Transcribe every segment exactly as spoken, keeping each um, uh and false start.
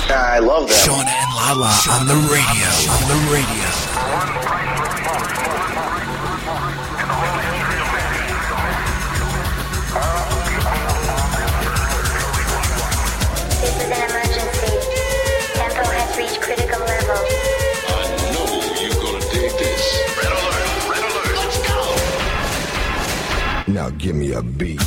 I love them. Shauna and Lala on the radio. On the radio. This is an emergency. Tempo has reached critical level. I know you're gonna dig this. Red alert! Red alert! Let's go! Now give me a beat.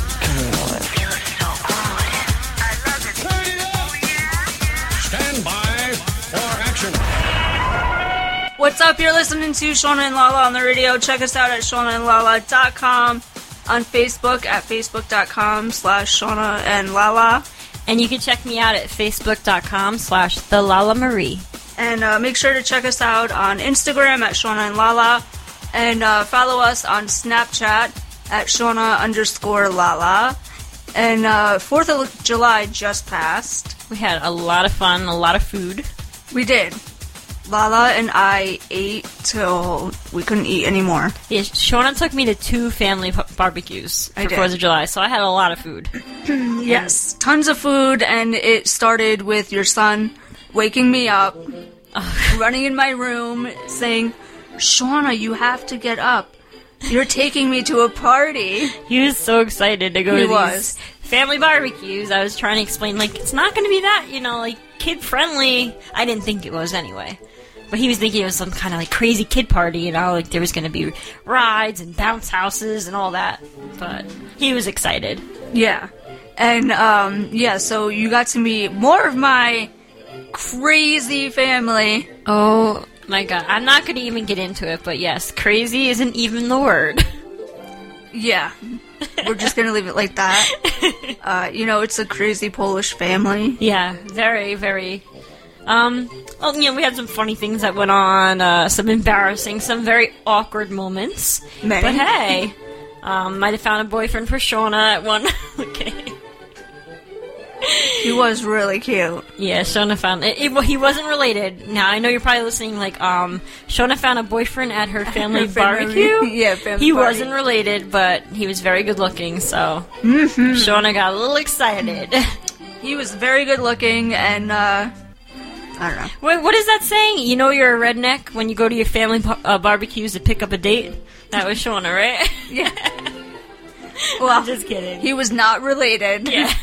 Stand by for action. What's up? You're listening to Shauna and Lala on the radio. Check us out at shauna and lala dot com, on Facebook at facebook.com slash Shauna and Lala. And you can check me out at facebook.com slash the Lala Marie. And uh, make sure to check us out on Instagram at Shauna and Lala. And uh, follow us on Snapchat at Shauna underscore Lala. And uh, fourth of July just passed. We had a lot of fun, a lot of food. We did. Lala and I ate till we couldn't eat anymore. Yeah, Shauna took me to two family p- barbecues I for did. fourth of July, so I had a lot of food. Yes, tons of food, and it started with your son waking me up, running in my room, saying, Shauna, you have to get up. You're taking me to a party. He was so excited to go He to these was. family barbecues. I was trying to explain, like, it's not going to be that, you know, like, kid-friendly. I didn't think it was anyway. But he was thinking it was some kind of, like, crazy kid party, you know, like, there was going to be rides and bounce houses and all that. But he was excited. Yeah. And, um, yeah, so you got to meet more of my crazy family. Oh, my God. I'm not going to even get into it, but yes, crazy isn't even the word. Yeah. We're just gonna leave it like that. Uh, you know, it's a crazy Polish family. Yeah, very, very. Um, well, you know, we had some funny things that went on, uh, some embarrassing, some very awkward moments. Many. But hey, um, might have found a boyfriend for Shauna at one. Okay. He was really cute. Yeah, Shauna found it, it. He wasn't related. Now I know you're probably listening. Like, um, Shauna found a boyfriend at her family Her family- barbecue. yeah, family He party. wasn't related, but he was very good looking. So Mm-hmm. Shauna got a little excited. He was very good looking, and, uh, I don't know. Wait, what is that saying? You know you're a redneck when you go to your family bar- uh, barbecues to pick up a date? That was Shauna, right? Yeah. Well, I'm just kidding. he was not related. Yeah.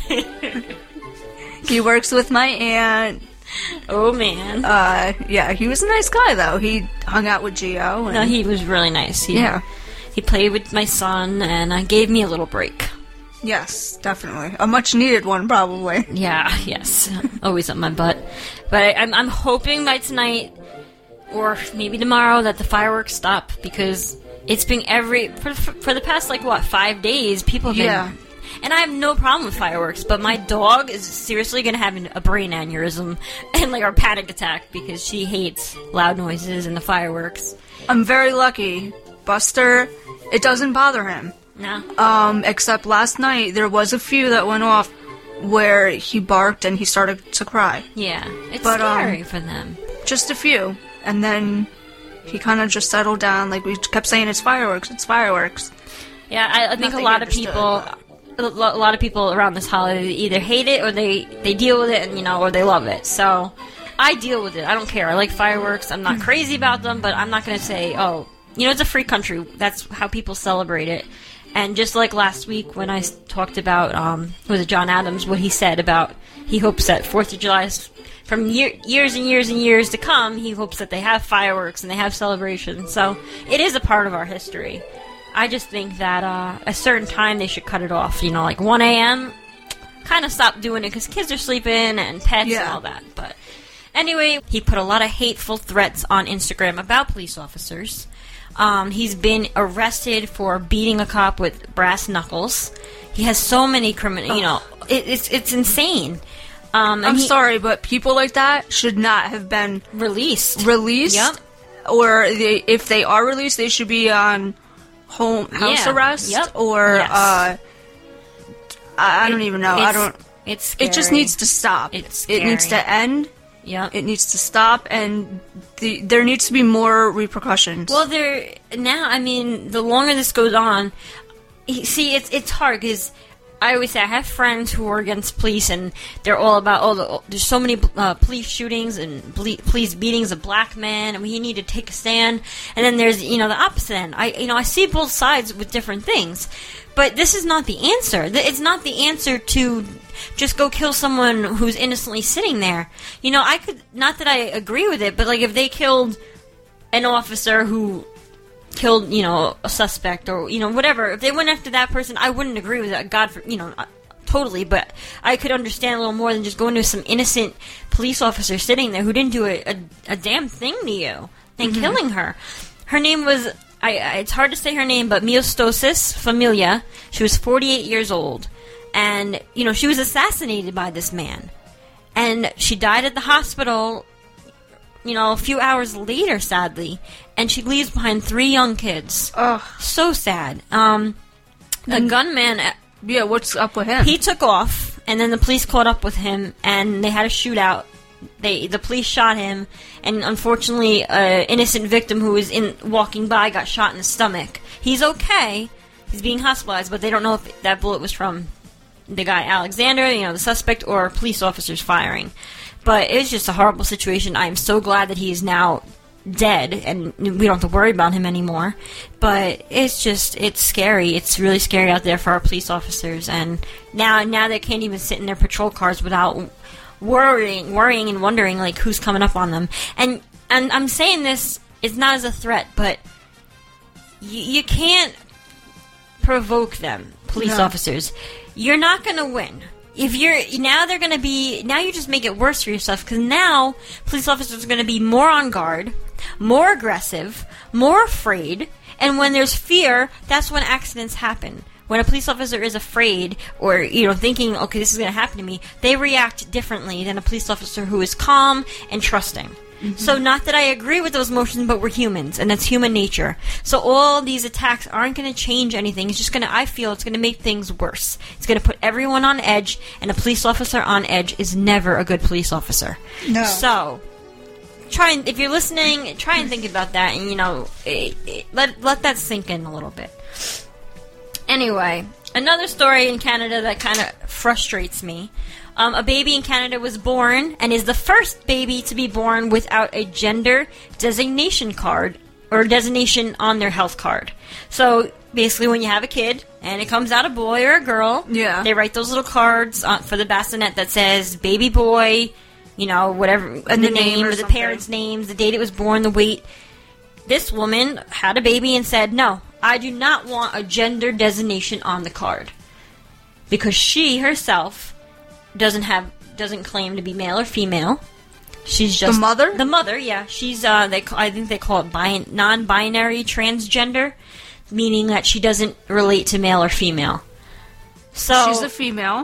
He works with my aunt. Oh, man. Uh, yeah, he was a nice guy, though. He hung out with Gio. And, No, he was really nice. He, Yeah. He played with my son and uh, gave me a little break. Yes, definitely. A much-needed one, probably. Yeah, yes. Always up my butt. But I, I'm, I'm hoping by tonight, or maybe tomorrow, that the fireworks stop, because it's been every... For, for the past, like, what, five days, people have been... Yeah. And I have no problem with fireworks, but my dog is seriously going to have an, a brain aneurysm and, like, a panic attack, because she hates loud noises and the fireworks. I'm very lucky. Buster, it doesn't bother him. No? Um, except last night, there was a few that went off where he barked and he started to cry. Yeah. It's But, um, scary for them. Just a few. And then he kind of just settled down. Like, we kept saying, it's fireworks, it's fireworks. Yeah, I, I think Nothing a lot of understood, people... A lo- a lot of people around this holiday either hate it or they, they deal with it, and you know, or they love it. So I deal with it. I don't care. I like fireworks. I'm not crazy about them, but I'm not going to say, oh, you know, it's a free country. That's how people celebrate it. And just like last week when I s- talked about, um, was it John Adams, what he said about he hopes that fourth of July, is, from year, years and years and years to come, he hopes that they have fireworks and they have celebrations. So it is a part of our history. I just think that uh, a certain time they should cut it off. You know, like one a.m., kind of stop doing it because kids are sleeping and pets and Yeah. all that. But anyway, he put a lot of hateful threats on Instagram about police officers. Um, he's been arrested for beating a cop with brass knuckles. He has so many criminal, you know, it, it's it's insane. Um, and I'm he- sorry, but people like that should not have been Released. released. Yep. Or they, if they are released, they should be on home house Yeah. arrest. Yep. Or Yes. uh, I, I don't even know. I It's- don't. It's scary. It just needs to stop. It's it needs scary. to end. Yep. It needs to stop, and the, there needs to be more repercussions. Well, there now. I mean, the longer this goes on, you see, it's it's hard because I always say I have friends who are against police, and they're all about, oh, the, there's so many uh, police shootings and ble- police beatings of black men, and we need to take a stand. And then there's, you know, the opposite end. I, you know, I see both sides with different things, but this is not the answer. It's not the answer to just go kill someone who's innocently sitting there. You know, I could, not that I agree with it, but like if they killed an officer who killed, you know, a suspect or, you know, whatever. If they went after that person, I wouldn't agree with that. God, for, you know, totally. But I could understand a little more than just going to some innocent police officer sitting there who didn't do a, a, a damn thing to you and mm-hmm. killing her. Her name was, I, I, it's hard to say her name, but Miostosis Familia. She was forty-eight years old. And, you know, she was assassinated by this man. And she died at the hospital, you know, a few hours later, sadly, and she leaves behind three young kids. Ugh. So sad. Um, the and, gunman... Yeah, what's up with him? He took off, and then the police caught up with him, and they had a shootout. They The police shot him, and unfortunately, an innocent victim who was in walking by got shot in the stomach. He's okay. He's being hospitalized, but they don't know if that bullet was from the guy Alexander, you know, the suspect, or police officers firing. But it's just a horrible situation. I am so glad that he is now dead, and we don't have to worry about him anymore. But it's just, it's scary. It's really scary out there for our police officers. And now, now they can't even sit in their patrol cars without worrying, worrying and wondering, like, who's coming up on them. And and I'm saying this, it's not as a threat, but you, you can't provoke them, police no. officers. You're not going to win. If you're, now they're going to be, now you just make it worse for yourself, because now police officers are going to be more on guard, more aggressive, more afraid, and when there's fear, that's when accidents happen. When a police officer is afraid, or, you know, thinking, okay, this is going to happen to me, they react differently than a police officer who is calm and trusting. Mm-hmm. So not that I agree with those emotions, but we're humans, and that's human nature. So all these attacks aren't going to change anything. It's just going to, I feel, it's going to make things worse. It's going to put everyone on edge, and a police officer on edge is never a good police officer. No. So, try and, if you're listening, try and think about that, and, you know, it, it, let, let that sink in a little bit. Anyway, another story in Canada that kind of frustrates me. Um, a baby in Canada was born and is the first baby to be born without a gender designation card or designation on their health card. So basically when you have a kid and it comes out a boy or a girl, yeah. they write those little cards on, for the bassinet that says baby boy, you know, whatever, and the, the name, name or the something. parents' names, the date it was born, the weight. This woman had a baby and said, no, I do not want a gender designation on the card. Because she herself doesn't have, doesn't claim to be male or female. She's just the mother. The mother, yeah. She's uh, they I think they call it bi- non-binary transgender, meaning that she doesn't relate to male or female. So she's a female.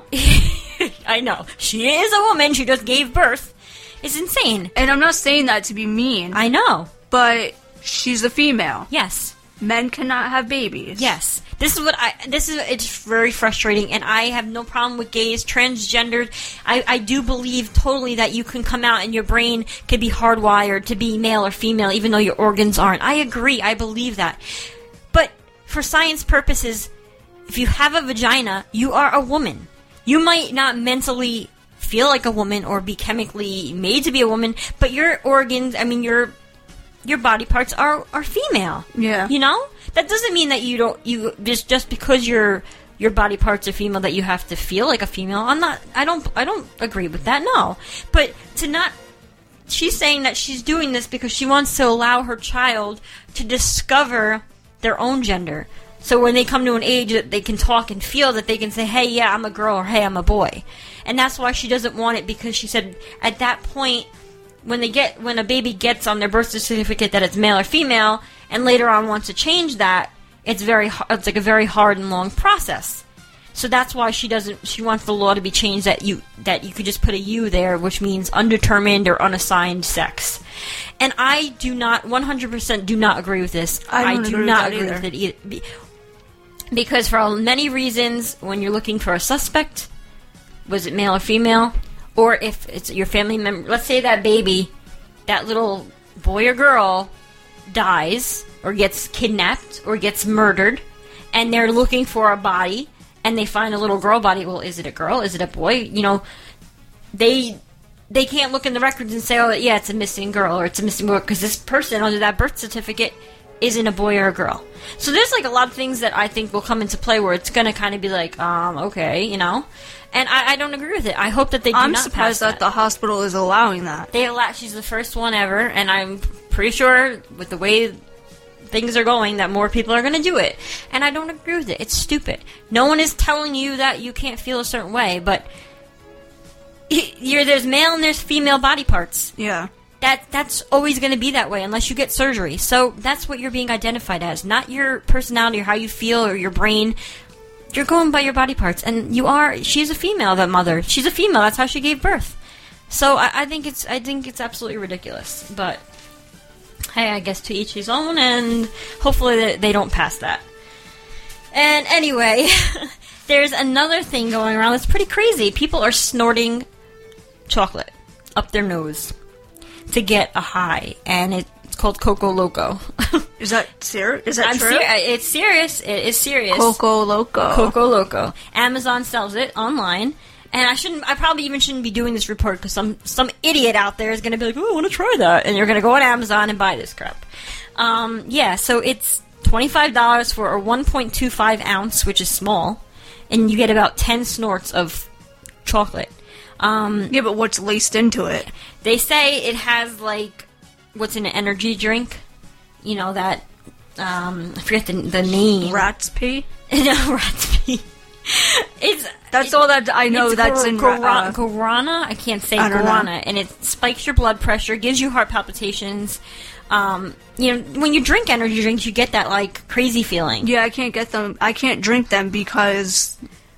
I know she is a woman. She just gave birth. It's insane. And I'm not saying that to be mean. I know, but she's a female. Yes. Men cannot have babies. Yes. This is what I, this is, it's very frustrating, and I have no problem with gays, transgendered. I, I do believe totally that you can come out and your brain could be hardwired to be male or female, even though your organs aren't. I agree. I believe that. But for science purposes, if you have a vagina, you are a woman. You might not mentally feel like a woman or be chemically made to be a woman, but your organs, I mean, your your body parts are, are female. Yeah. You know? That doesn't mean that you don't, you, just, just because your your body parts are female that you have to feel like a female. I'm not, I don't, I don't agree with that, no. But to not, she's saying that she's doing this because she wants to allow her child to discover their own gender. So when they come to an age that they can talk and feel, that they can say, hey, yeah, I'm a girl, or hey, I'm a boy. And that's why she doesn't want it, because she said at that point, when they get, when a baby gets on their birth certificate that it's male or female, and later on wants to change that, it's very, it's like a very hard and long process. So that's why she doesn't, she wants the law to be changed that you, that you could just put a U there, which means undetermined or unassigned sex. And I do not, one hundred percent do not agree with this. I, don't I do agree not with agree either. with it either. Because for many reasons, when you're looking for a suspect, was it male or female? Or if it's your family member, let's say that baby, that little boy or girl dies or gets kidnapped or gets murdered, and they're looking for a body, and they find a little girl body. Well, is it a girl? Is it a boy? You know, they they can't look in the records and say, oh, yeah, it's a missing girl or it's a missing boy, because this person under that birth certificate isn't a boy or a girl. So there's like a lot of things that I think will come into play where it's going to kind of be like, um, okay, you know. And I, I don't agree with it. I hope that they do I'm not surprised pass that the hospital is allowing that. They allow. She's the first one ever, and I'm pretty sure with the way things are going that more people are going to do it. And I don't agree with it. It's stupid. No one is telling you that you can't feel a certain way, but you're, there's male and there's female body parts. Yeah. That that's always going to be that way unless you get surgery. So that's what you're being identified as, not your personality or how you feel or your brain. You're going by your body parts, and you are. She's a female. That mother. She's a female. That's how she gave birth. So I, I think it's. I think it's absolutely ridiculous. But hey, I guess to each his own, and hopefully they, they don't pass that. And anyway, there's another thing going around that's pretty crazy. People are snorting chocolate up their nose to get a high, and it's called Coco Loco. Is that ser- Is that I'm true? Ser- it's serious. It is serious. Coco Loco. Coco Loco. Amazon sells it online, and I shouldn't. I probably even shouldn't be doing this report because some some idiot out there is going to be like, "Oh, I want to try that," and you're going to go on Amazon and buy this crap. Um, yeah, so it's twenty-five dollars for a one point two five ounce, which is small, and you get about ten snorts of chocolate. Um, Yeah, but what's laced into it? They say it has, like, what's in an energy drink? You know, that, um, I forget the, the name. Rat's pee? No, rat's pee. It's... That's it, all that I know it's that's gu- in... guara- uh, guarana? I can't say I don't know. guarana. And it spikes your blood pressure, gives you heart palpitations. Um, you know, when you drink energy drinks, you get that, like, crazy feeling. Yeah, I can't get them. I can't drink them because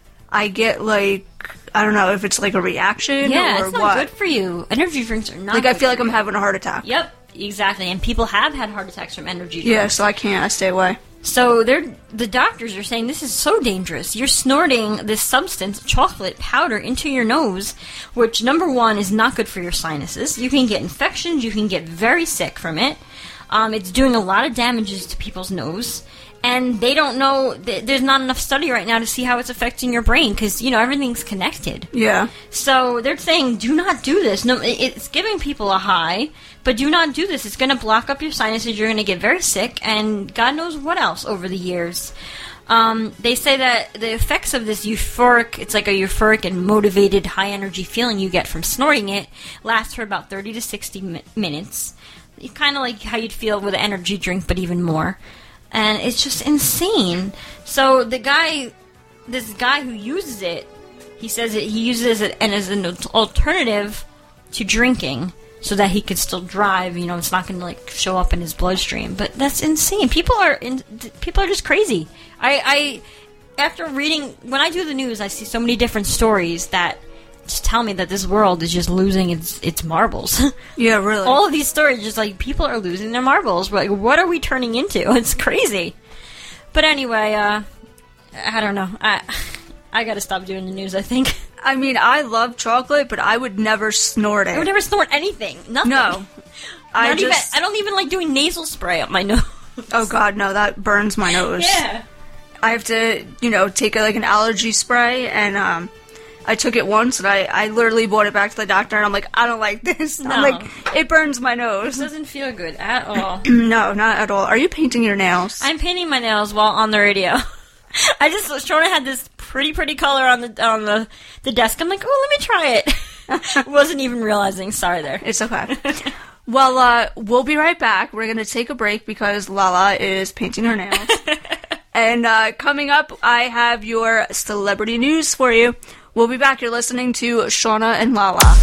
I get, like... I don't know if it's like a reaction Yeah, or it's not what. good for you. Energy drinks are not Like, I good feel for like I'm you. having a heart attack. Yep, exactly. And people have had heart attacks from energy drinks. Yeah, so I can't. I stay away. So they're the doctors are saying this is so dangerous. You're snorting this substance, chocolate powder, into your nose, which, number one, is not good for your sinuses. You can get infections. You can get very sick from it. Um, it's doing a lot of damages to people's nose. And they don't know, th- there's not enough study right now to see how it's affecting your brain, because, you know, everything's connected. Yeah. So they're saying, do not do this. No, it- it's giving people a high, but do not do this. It's going to block up your sinuses. You're going to get very sick, and God knows what else over the years. Um, they say that the effects of this euphoric, it's like a euphoric and motivated high-energy feeling you get from snorting it, lasts for about thirty to sixty mi- minutes. Kind of like how you'd feel with an energy drink, but even more. And it's just insane. So the guy, this guy who uses it, he says that he uses it and as an alternative to drinking, so that he could still drive. You know, it's not going to like show up in his bloodstream. But that's insane. People are in, people are just crazy. I, I, after reading, when I do the news, I see so many different stories that just tell me that this world is just losing its its marbles. Yeah, really. All of these stories, just like people are losing their marbles. Like, what are we turning into? It's crazy. But anyway, uh, I don't know. I I gotta stop doing the news, I think. I mean, I love chocolate, but I would never snort it. I would never snort anything. Nothing. No. I Not just... even, I don't even like doing nasal spray up my nose. Oh, God, no, that burns my nose. Yeah. I have to, you know, take a, like an allergy spray, and um, I took it once, and I, I literally brought it back to the doctor, and I'm like, I don't like this. No. I'm like, it burns my nose. It doesn't feel good at all. No, not at all. Are you painting your nails? I'm painting my nails while on the radio. I just, Shona had this pretty, pretty color on the on the, the desk. I'm like, oh, let me try it. Wasn't even realizing. Sorry there. It's okay. Well, uh, we'll be right back. We're going to take a break because Lala is painting her nails. And uh, coming up, I have your celebrity news for you. We'll be back. You're listening to Shauna and Lala.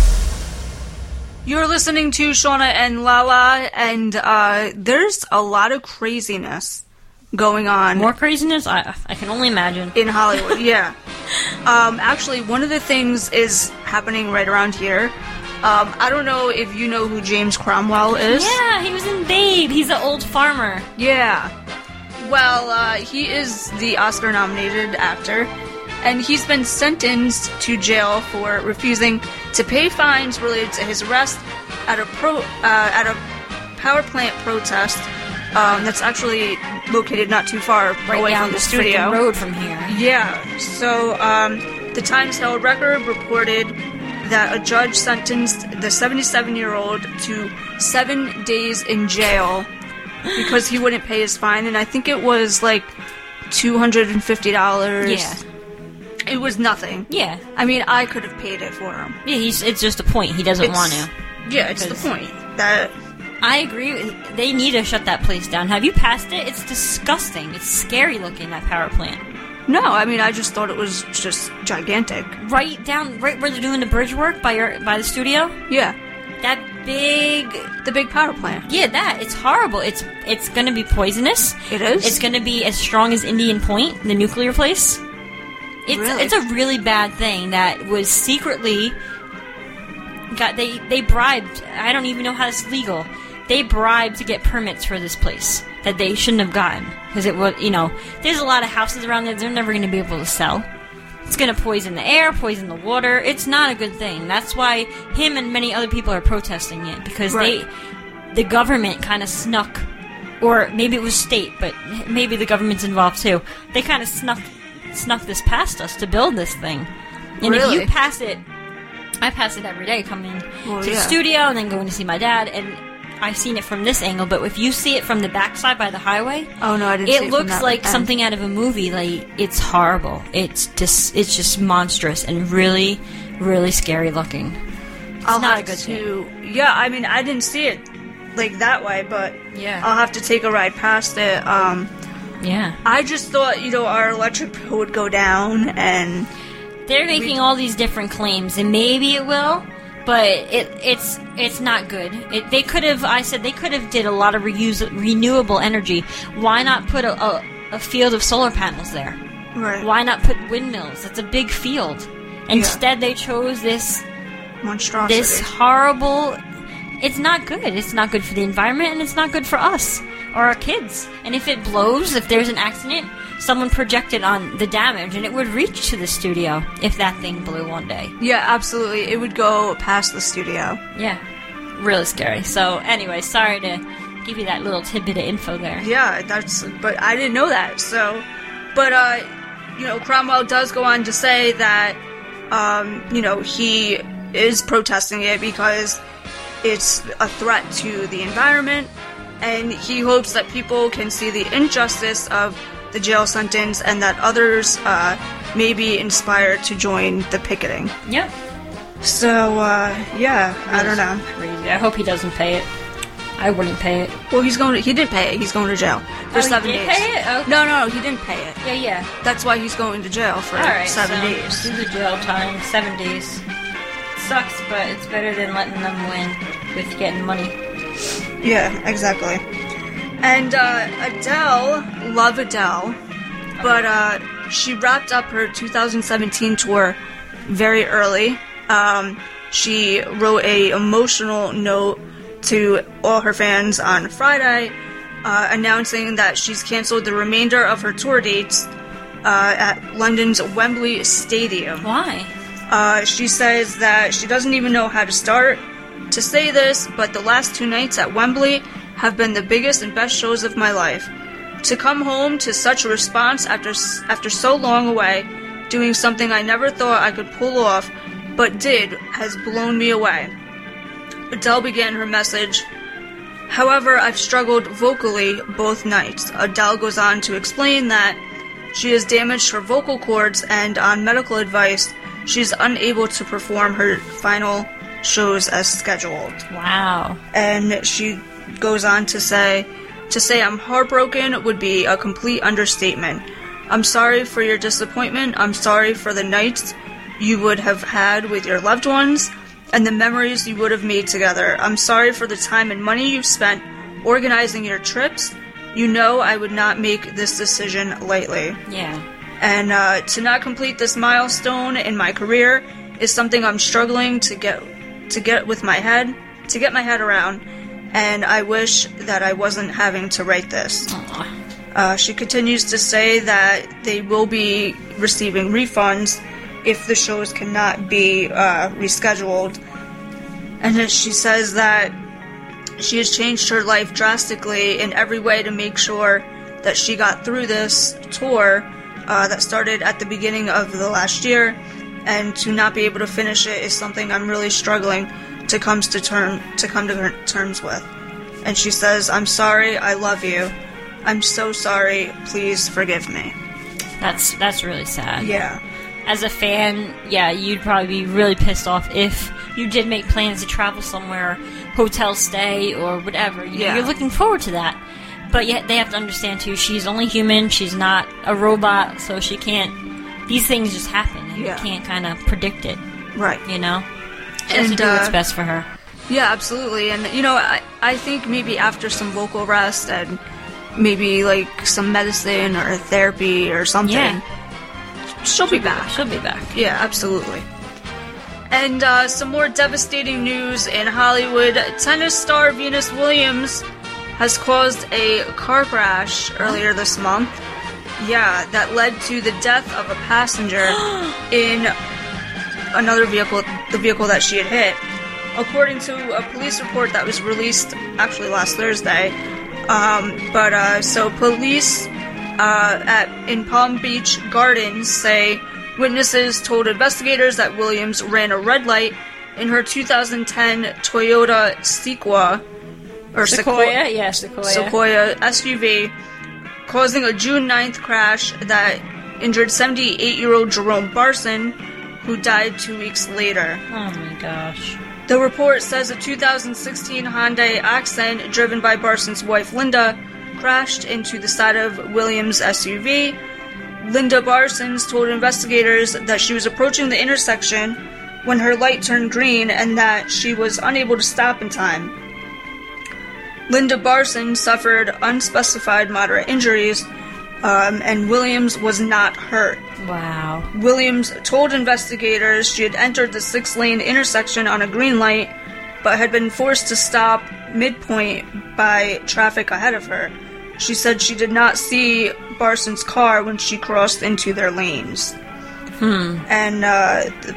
You're listening to Shauna and Lala, and uh, there's a lot of craziness going on. More craziness? I, I can only imagine. In Hollywood, yeah. Um, actually, one of the things is happening right around here. Um, I don't know if you know who James Cromwell is. Yeah, he was in Babe. He's an old farmer. Yeah. Well, uh, he is the Oscar-nominated actor, and he's been sentenced to jail for refusing to pay fines related to his arrest at a pro uh, at a power plant protest Um, that's actually located not too far Right away down from the the studio. freaking road from here. Yeah. So um, the Times Herald Record reported that a judge sentenced the seventy-seven-year-old to seven days in jail because he wouldn't pay his fine, and I think it was like two hundred fifty dollars. Yeah. It was nothing. Yeah. I mean, I could have paid it for him. Yeah, he's, it's just a point. He doesn't It's- want to. Yeah, it's the Because- point. That I agree. with- They need to shut that place down. Have you passed it? It's disgusting. It's scary looking, that power plant. No, I mean, I just thought it was just gigantic. Right down, right where they're doing the bridge work by your, by the studio. Yeah. That big, The big power plant. yeah, that it's horrible. It's it's gonna be poisonous. It is? It's gonna be as strong as Indian Point, the nuclear place. It's Really? it's a really bad thing that was secretly got they they bribed. I don't even know how it's legal. They bribed to get permits for this place that they shouldn't have gotten because it was, you know, there's a lot of houses around there they're never going to be able to sell. It's going to poison the air, poison the water. It's not a good thing. That's why him and many other people are protesting it because Right. they, the government kind of snuck, or maybe it was state, but maybe the government's involved too. They kind of snuck snuck this past us to build this thing. And Really? if you pass it, I pass it every day coming Well, to the yeah. studio and then going to see my dad, and I've seen it from this angle, but if you see it from the backside by the highway, Oh, no, I didn't see it it from looks that like end. something out of a movie. Like, it's horrible. It's just, it's just monstrous and really, really scary looking. It's I'll not have a good thing. to. Yeah, I mean, I didn't see it like that way, but Yeah. I'll have to take a ride past it. Um, Yeah. I just thought, you know, our electric bill would go down, and They're making all these different claims, and maybe it will, but it it's it's not good. It, they could have, I said, they could have did a lot of reuse, renewable energy. Why not put a, a, a field of solar panels there? right, Why not put windmills? It's a big field. Instead, they chose this monstrosity. this horrible. It's not good. It's not good for the environment, and it's not good for us or our kids. And if it blows, if there's an accident, someone projected on the damage, and it would reach to the studio if that thing blew one day. Yeah, absolutely. It would go past the studio. Yeah, really scary. So, anyway, sorry to give you that little tidbit of info there. Yeah, that's. But I didn't know that. So, but uh, you know, Cromwell does go on to say that, um, you know, he is protesting it because it's a threat to the environment, and he hopes that people can see the injustice of the jail sentence and that others uh, may be inspired to join the picketing. Yep. So, uh, yeah, I don't know. Crazy. I hope he doesn't pay it. I wouldn't pay it. Well, he's going to, he did pay it. He's going to jail for Oh, he seven did days. pay it? Okay. No, no, no, he didn't pay it. Yeah, yeah. That's why he's going to jail for All right, seven so days. do the jail time, seven days. Sucks, but it's better than letting them win with getting money. Yeah, exactly. And uh, Adele, love Adele, but uh, she wrapped up her two thousand seventeen tour very early. Um, she wrote a emotional note to all her fans on Friday, uh, announcing that she's canceled the remainder of her tour dates uh, at London's Wembley Stadium. Why? Uh, she says that she doesn't even know how to start to say this, but the last two nights at Wembley have been the biggest and best shows of my life. To come home to such a response after after so long away, doing something I never thought I could pull off, but did, has blown me away. Adele began her message. However, I've struggled vocally both nights. Adele goes on to explain that she has damaged her vocal cords, and on medical advice, she's unable to perform her final shows as scheduled. Wow. And she goes on to say, to say I'm heartbroken would be a complete understatement. I'm sorry for your disappointment. I'm sorry for the nights you would have had with your loved ones and the memories you would have made together. I'm sorry for the time and money you've spent organizing your trips. You know I would not make this decision lightly. Yeah. And uh, to not complete this milestone in my career is something I'm struggling to get to get with my head, to get my head around, and I wish that I wasn't having to write this. Uh, she continues to say that they will be receiving refunds if the shows cannot be uh, rescheduled. And then she says that she has changed her life drastically in every way to make sure that she got through this tour uh, that started at the beginning of the last year, and to not be able to finish it is something I'm really struggling to comes to term to come to terms with. And she says, "I'm sorry, I love you. I'm so sorry, please forgive me." That's that's really sad. Yeah. As a fan, yeah, you'd probably be really pissed off if you did make plans to travel somewhere, hotel stay, or whatever. You, Yeah. You're looking forward to that. But yet they have to understand, too, she's only human, she's not a robot, so she can't... These things just happen, and Yeah. you can't kind of predict it, Right. you know? She has to And, do what's uh, best for her. Yeah, absolutely. And, you know, I, I think maybe after some vocal rest and maybe, like, some medicine or therapy or something, Yeah. she'll be back. She'll be back. Yeah, absolutely. And uh, some more devastating news in Hollywood. Tennis star Venus Williams has caused a car crash earlier this month. Yeah, that led to the death of a passenger in another vehicle, the vehicle that she had hit. According to a police report that was released actually last Thursday. Um, but, uh, so police uh, at in Palm Beach Gardens say witnesses told investigators that Williams ran a red light in her two thousand ten Toyota Sequoia, or Sequoia? Yeah, Sequoia. Sequoia S U V, causing a June ninth crash that injured seventy-eight-year-old Jerome Barson, who died two weeks later. Oh my gosh. The report says a two thousand sixteen Hyundai Accent, driven by Barson's wife Linda, crashed into the side of Williams' S U V. Linda Barsons told investigators that she was approaching the intersection when her light turned green and that she was unable to stop in time. Linda Barson suffered unspecified moderate injuries, um, and Williams was not hurt. Wow. Williams told investigators she had entered the six-lane intersection on a green light, but had been forced to stop midpoint by traffic ahead of her. She said she did not see Barson's car when she crossed into their lanes. Hmm. And uh, the,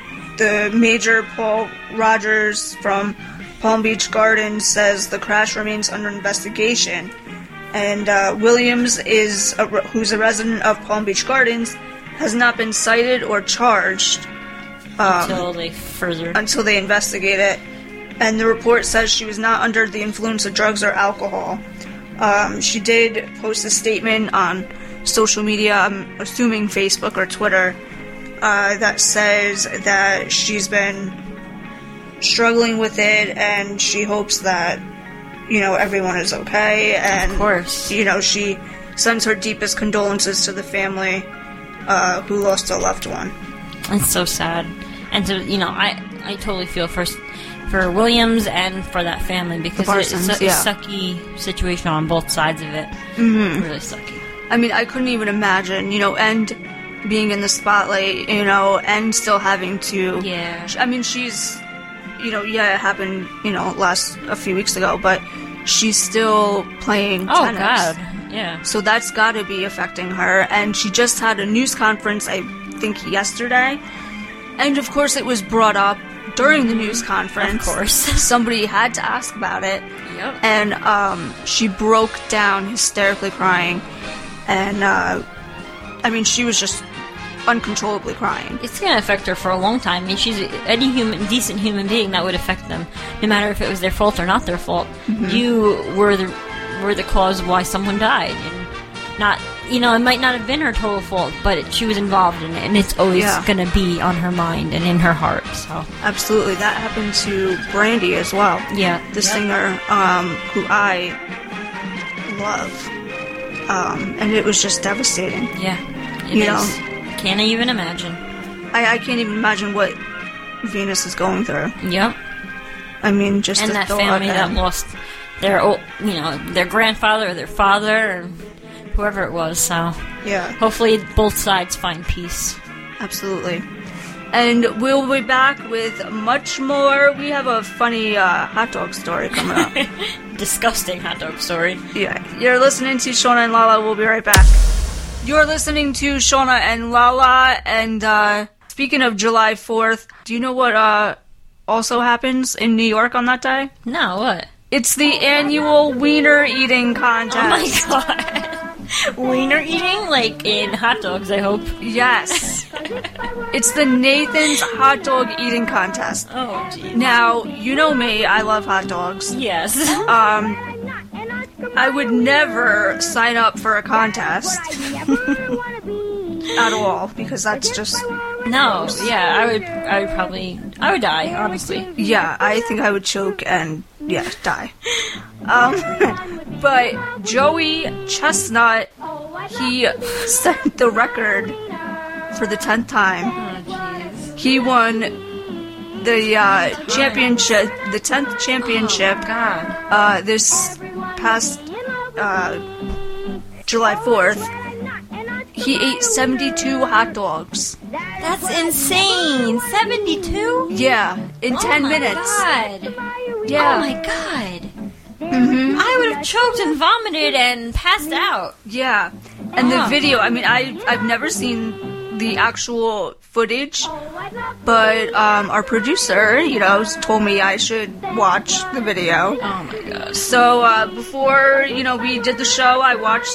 the Major Paul Rogers from Palm Beach Gardens says the crash remains under investigation. And uh, Williams, is a, who's a resident of Palm Beach Gardens, has not been cited or charged um, Until they further... until they investigate it. And the report says she was not under the influence of drugs or alcohol. Um, she did post a statement on social media, I'm assuming Facebook or Twitter, uh, that says that she's been struggling with it and she hopes that, you know, everyone is okay. And, Of course. you know, she sends her deepest condolences to the family uh, who lost a loved one. It's so sad. And to, you know, I, I totally feel for for Williams and for that family because The it's Barsons, a, yeah. sucky situation on both sides of it. Mm-hmm. Really sucky. I mean, I couldn't even imagine, you know, and being in the spotlight, you know, and still having to... Yeah. I mean, she's, you know, yeah, it happened, you know, last, a few weeks ago, but she's still playing Oh, tennis. God. Yeah. So that's gotta be affecting her, and she just had a news conference, I think, yesterday, and of course it was brought up during the news conference. Of course. Somebody had to ask about it. Yep. And um, she broke down hysterically crying. And, uh, I mean, she was just uncontrollably crying. It's going to affect her for a long time. I mean, she's any human, decent human being that would affect them, no matter if it was their fault or not their fault. Mm-hmm. You were the were the cause of why someone died, and not, you know, it might not have been her total fault, but it, she was involved in it, and it's always Yeah. going to be on her mind and in her heart. So Absolutely. That happened to Brandy as well. yeah, The Yep. singer, um, who I love. Um, and it was just devastating. Yeah, it You is. know. Can't even imagine. I, I can't even imagine what Venus is going through. Yep. I mean, just And the that thought family that and- lost their, old, you know, their grandfather or their father or whoever it was. So Yeah, hopefully both sides find peace. absolutely. And we'll be back with much more. We have a funny uh, hot dog story coming up. Disgusting hot dog story. Yeah, you're listening to Shauna and Lala. We'll be right back. You're listening to Shauna and Lala, and uh, speaking of July fourth, do you know what uh, also happens in New York on that day? No, what? It's the annual wiener eating contest. Oh my god. Wiener eating? Like in hot dogs, I hope. Yes. It's the Nathan's Hot Dog Eating Contest. Oh, jeez. Now, you know me, I love hot dogs. Yes. Um, I would never sign up for a contest at all, because that's just... No, yeah, I would I would probably... I would die, honestly. Yeah, I think I would choke and, yeah, die. Um, but Joey Chestnut, he set the record for the tenth time. Oh, jeez. He won the uh, championship, the tenth championship, Oh, God. uh, this past uh, July fourth. He ate seventy-two hot dogs. That's insane! seventy-two? Yeah, in ten oh my minutes. God. Yeah. Oh my god. Mm-hmm. I would have choked and vomited and passed out. Yeah, and the Oh. video, I mean, I, I've never seen the actual footage, but um, our producer, you know, told me I should watch the video. Oh my god. So uh, before, you know, we did the show, I watched,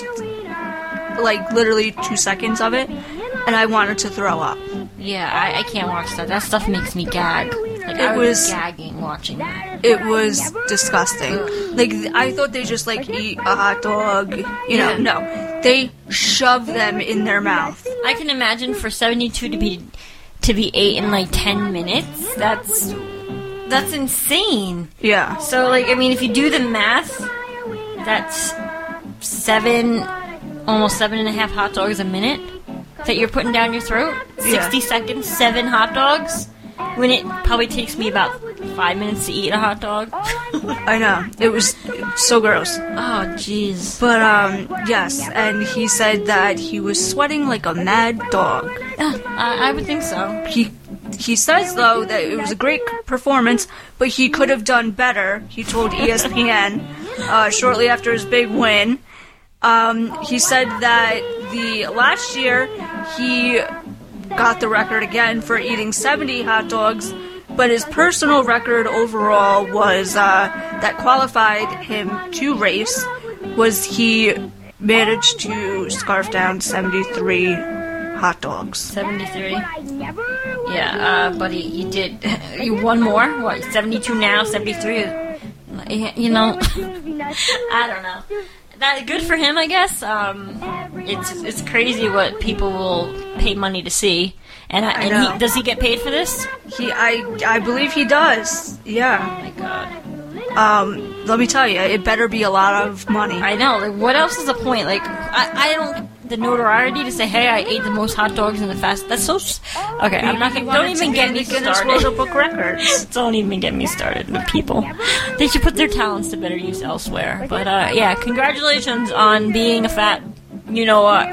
like, literally two seconds of it, and I wanted to throw up. Yeah, I, I can't watch that. That stuff makes me gag. Like, It I was, was- gagging watching that. It was disgusting. Like, I thought they just, like, eat a hot dog, you know, Yeah. no. They shove them in their mouth. I can imagine for seventy-two to be to be ate in like ten minutes. That's that's insane. Yeah. So like, I mean, if you do the math, that's seven, almost seven and a half hot dogs a minute that you're putting down your throat. Sixty Yeah. seconds, seven hot dogs. When it probably takes me about five minutes to eat a hot dog. I know. It was so gross. Oh, jeez. But, um, yes, and he said that he was sweating like a mad dog. I, I would think so. He he says, though, that it was a great performance, but he could have done better, he told E S P N, uh, shortly after his big win. Um, he said that the last year he got the record again for eating seventy hot dogs, but his personal record overall was, uh, that qualified him to race, was he managed to scarf down seventy-three hot dogs. seventy-three. Yeah, uh, buddy, you did. You won more? What, seventy-two now, seventy-three? You know, I don't know. That good for him, I guess. Um, it's it's crazy what people will pay money to see. And, I, I and know. he, does he get paid for this? He, I, I believe he does. Yeah. Oh my god. Um, let me tell you, it better be a lot of money. I know. Like, what else is the point? Like, I, I don't. The notoriety to say, "Hey, I ate the most hot dogs in the fast." That's so. s- Okay, I'm not gonna. Don't even get me Guinness World started. Book Records. Don't even get me started with people. They should put their talents to better use elsewhere. But uh, yeah, congratulations on being a fat. You know what?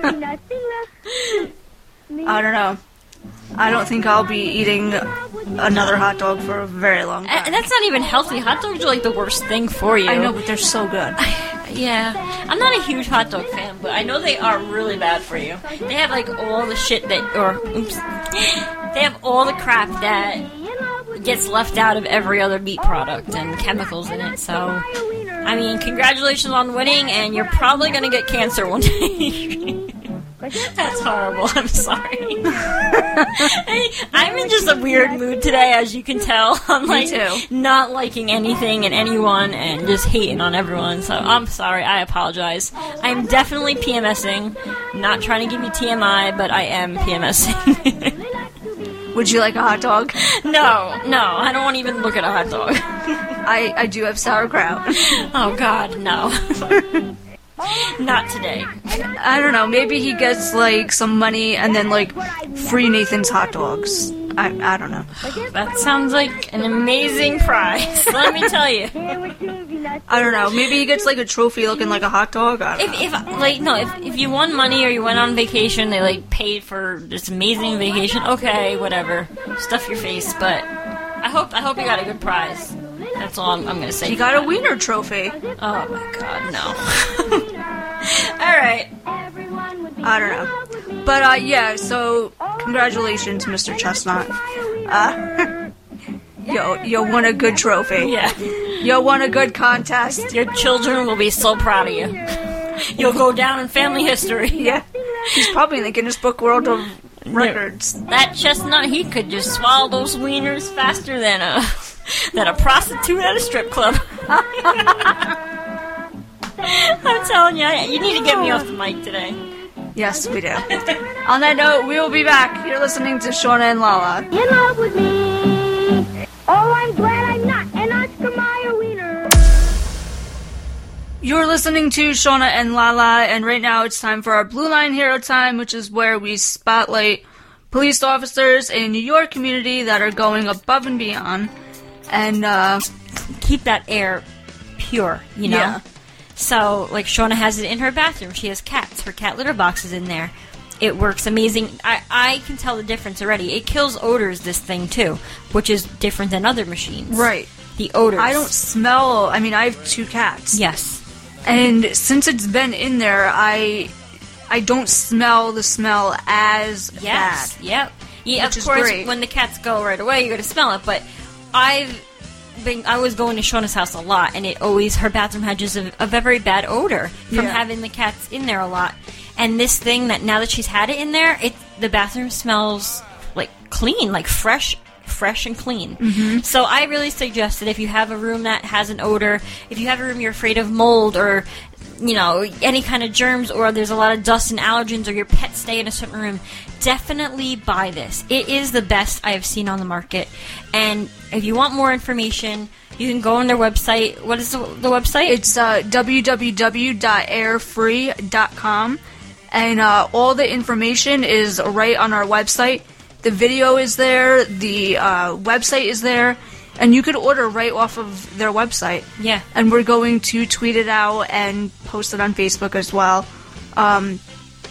I don't know. I don't think I'll be eating another hot dog for a very long time. And that's not even healthy. Hot dogs are like the worst thing for you. I know, but they're so good. Yeah, I'm not a huge hot dog fan, but I know they are really bad for you. They have like all the shit that, or oops, they have all the crap that gets left out of every other meat product and chemicals in it. So, I mean, congratulations on winning, and you're probably gonna get cancer one day. That's horrible. I'm sorry. Hey, I'm in just a weird mood today, as you can tell. I'm Me like too. not liking anything and anyone, and just hating on everyone. So I'm sorry. I apologize. I'm definitely PMSing. Not trying to give you T M I, but I am PMSing. Would you like a hot dog? no, no, I don't want to even look at a hot dog. I, I do have sauerkraut. Oh God, no. Not today. I don't know. Maybe he gets like some money and then like free Nathan's hot dogs. I I don't know. That sounds like an amazing prize. Let me tell you. I don't know. Maybe he gets like a trophy looking like a hot dog. I don't If, know. if like no, if if you won money or you went on vacation, they like paid for this amazing vacation. Okay, whatever, stuff your face. But I hope I hope you got a good prize. That's all I'm, I'm gonna say. He got a wiener trophy. Oh my God, no. All right. I don't know. But, uh, yeah, so, congratulations, Mister Chestnut. Uh, Yo, you won a good trophy. Yeah. You won a good contest. Your children will be so proud of you. You'll go down in family history. Yeah. He's probably in the Guinness Book World of Records. That chestnut, he could just swallow those wieners faster than a than a prostitute at a strip club. I'm telling you, you need to get me off the mic today. Yes, we do. On that note, we will be back. You're listening to Shauna and Lala. In love with me. Oh, I'm glad I'm not an Oscar Mayer wiener. You're listening to Shauna and Lala, and right now it's time for our Blue Line Hero Time, which is where we spotlight police officers in New York community that are going above and beyond, and uh, keep that air pure, you know? Yeah. So, like, Shauna has it in her bathroom. She has cats. Her cat litter box is in there. It works amazing. I, I can tell the difference already. It kills odors, this thing, too, which is different than other machines. Right. The odors. I don't smell... I mean, I have two cats. Yes. And since it's been in there, I I don't smell the smell as yes. bad. Yep. Yeah, Which of is course, great. when the cats go right away, you're going to smell it, but I've... Been, I was going to Shauna's house a lot, and it always, her bathroom had just a, a very bad odor from Yeah. having the cats in there a lot. And this thing, that now that she's had it in there, it the bathroom smells like clean, like fresh, fresh and clean. Mm-hmm. So I really suggest that if you have a room that has an odor, if you have a room you're afraid of mold or, you know, any kind of germs, or there's a lot of dust and allergens, or your pets stay in a certain room, definitely buy this. It is the best I have seen on the market. And if you want more information, you can go on their website. What is the, the website? It's uh, w w w dot air free dot com, and uh, all the information is right on our website. The video is there, the uh, website is there, and you could order right off of their website. Yeah. And we're going to tweet it out and post it on Facebook as well. Um,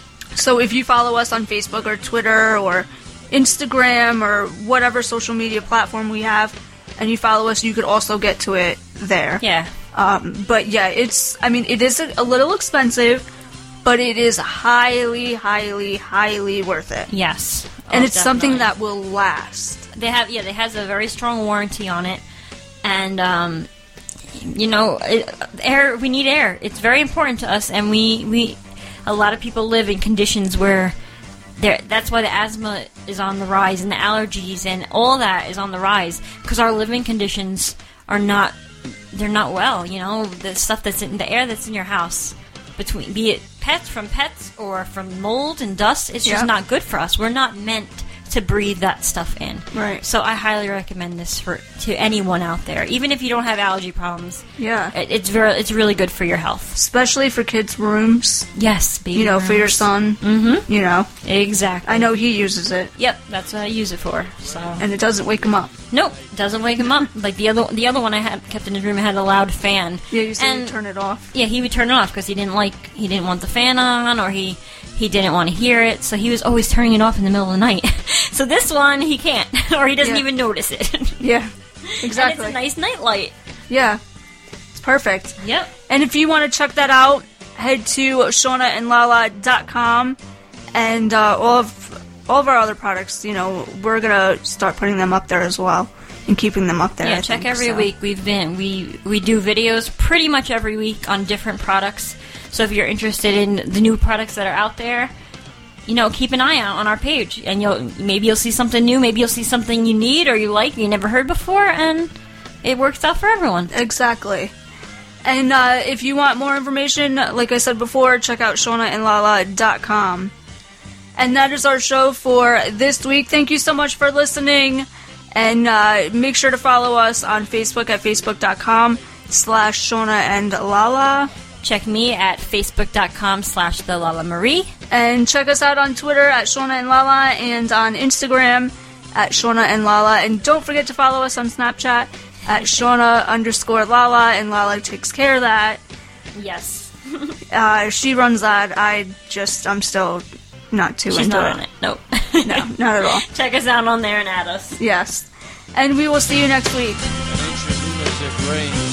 so if you follow us on Facebook or Twitter or Instagram or whatever social media platform we have, and you follow us, you could also get to it there. Yeah. Um, but yeah, it's, I mean, it is a, a little expensive, but it is highly, highly, highly worth it. Yes. And Oh, it's something definitely. that will last. They have, yeah, it has a very strong warranty on it. And, um, you know, it, air, we need air. It's very important to us, and we, we, a lot of people live in conditions where there, that's why the asthma is on the rise, and the allergies, and all that is on the rise, because our living conditions are not, they're not well, you know, the stuff that's in, the air that's in your house, between, be it pets, from pets, or from mold and dust, it's just Yeah. not good for us. We're not meant to breathe that stuff in. Right. So I highly recommend this for to anyone out there, even if you don't have allergy problems. Yeah. It, it's very, it's really good for your health. Especially for kids' rooms. Yes, baby. You know, for your rooms. son. Mm-hmm. You know. Exactly. I know he uses it. Yep, that's what I use it for. So. And it doesn't wake him up. Nope, doesn't wake him up. Like the other, the other one I had kept in his room, it had a loud fan. Yeah, you said And- you turn it off. Yeah, he would turn it off because he didn't like, he didn't want the fan on, or he, he didn't want to hear it. So he was always turning it off in the middle of the night. So this one he can't, or he doesn't Yeah. even notice it. Yeah. And Exactly. it's a nice night light. Yeah. It's perfect. Yep. And if you want to check that out, head to shauna and lala dot com, and uh, all of all of our other products, you know, we're gonna start putting them up there as well and keeping them up there. Yeah, I check think, every so. week. We've been we we do videos pretty much every week on different products. So if you're interested in the new products that are out there, you know, keep an eye out on our page, and you'll maybe you'll see something new, maybe you'll see something you need or you like you never heard before, and it works out for everyone. Exactly. And uh, if you want more information, like I said before, check out shauna and lala dot com. And that is our show for this week. Thank you so much for listening. And uh, make sure to follow us on Facebook at facebook dot com slash Shauna and Lala. Check me at facebook dot com slash the Lala Marie. And check us out on Twitter at Shauna and Lala, and on Instagram at Shauna and Lala. And don't forget to follow us on Snapchat at Shauna underscore Lala, and Lala takes care of that. Yes. Uh, she runs that. I just, I'm still not too She's into not it. on it. Nope. No, not at all. Check us out on there and add us. Yes. And we will see you next week. Ancient lunatic reign.